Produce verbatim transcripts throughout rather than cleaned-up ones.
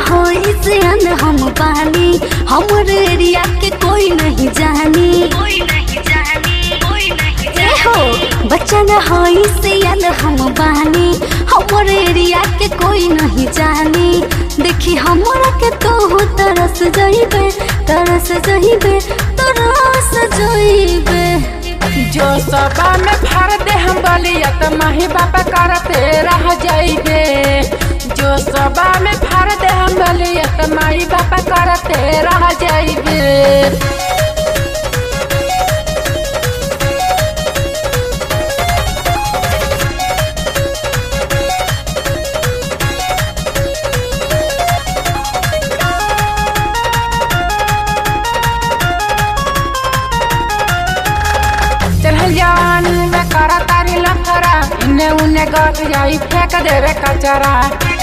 हो इसे अन हम बानी, हमरे एरिया के कोई नहीं जानी, कोई नहीं जानी, कोई नहीं जानी। हो बच्चा न हो इसे अन हम बानी, हमरे एरिया के कोई नहीं जानी। देखी हमरा के तो हो तरस जाइबे, तरस जाइबे, तरस जाइबे। जो सबा में भर दे हम बलिया त माही बापा करते रह जाइबे। जो सबा में भर दे हम बलिया त माही बापा करते रह जाइबे। चढ़ल जवानी में करा तारी लफरा, इन्ने उन्ने गट जाई फेंक देवे कचरा।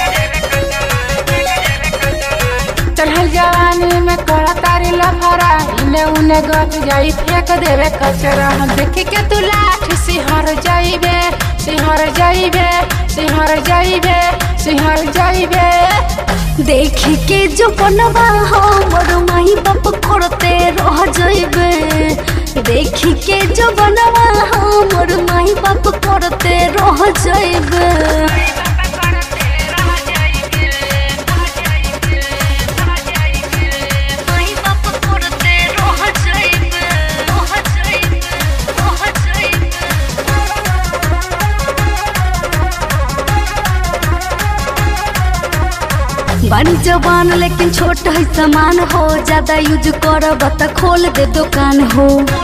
चढ़ल जवानी में करा तारी लफरा, इन्ने उन्ने गट जाई फेंक देवे कचरा। देखी के तू लाठ सिहर जाइबे, सिहर जाइबे, सिहर जाइबे, सिहर जाइबे। देखी के जो बनवा हो मोर माई बाप करते रह जाइबे। देखी के जो बनवा हो मोर माई बाप करते रह जाइबे। बड़ी जवान लेकिन छोट है सामान हो, ज्यादा यूज करब त खोल दे दुकान हो।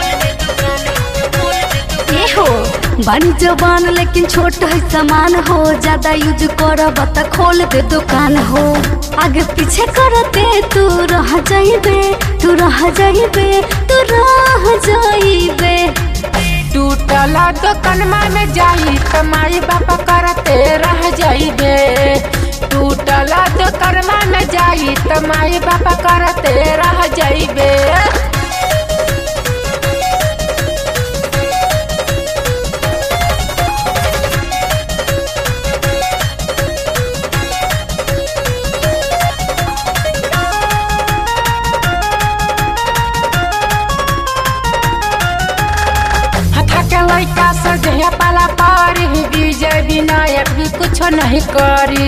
ए हो बड़ी जवान लेकिन छोट है सामान हो, ज्यादा यूज करब त खोल दे दुकान हो। आगे पीछे करते तू रह जाइबे, तू रह जाइबे, तू रह जाइबे। टूटला दुकान में जाई त माई बापा करते रह जाइबे। टूटला दुकान में जाई त माई बापा करते रह जाइबे। लड़का सजया पाला पारी, विजय विनायक भी कुछ नहीं करी।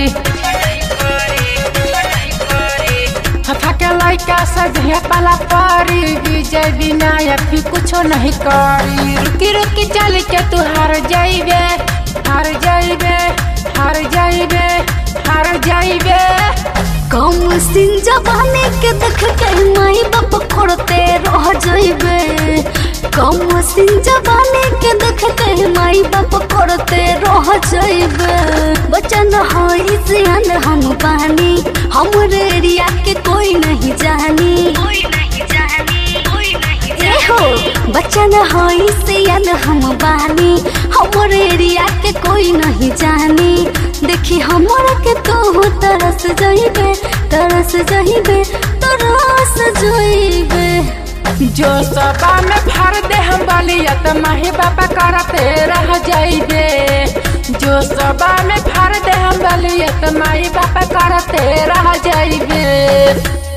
हथा के लड़का सजया पाला पारी, विजय विनायक भी कुछ नहीं करी। रुकी रुकी चल के तू हार जाइबे, हार जाइबे, हार जाइबे, हार जाइबे। कम सिंह जवानी के देख के माई बाप करते रह जाइबे। कम सिंह जवानी के देख के माई बाप करते रह जाइबे। बच्चा न हो इसे अन हम बानी, हमरे एरिया के कोई नहीं जानी, कोई नहीं जानी, कोई नहीं जानी। हो बच्चा न हो इसे अन हम बानी, हमरे एरिया के कोई नहीं जानी। देखी हमरा के तो हो तरस जाइबे, तरस जाइबे, तरस जाइबे। जो सबा में भर दे हम बलिया त माही बापा करते रह जाइबे। जो सबा में भर दे हम बलिया त माही बापा करते रह जाइबे।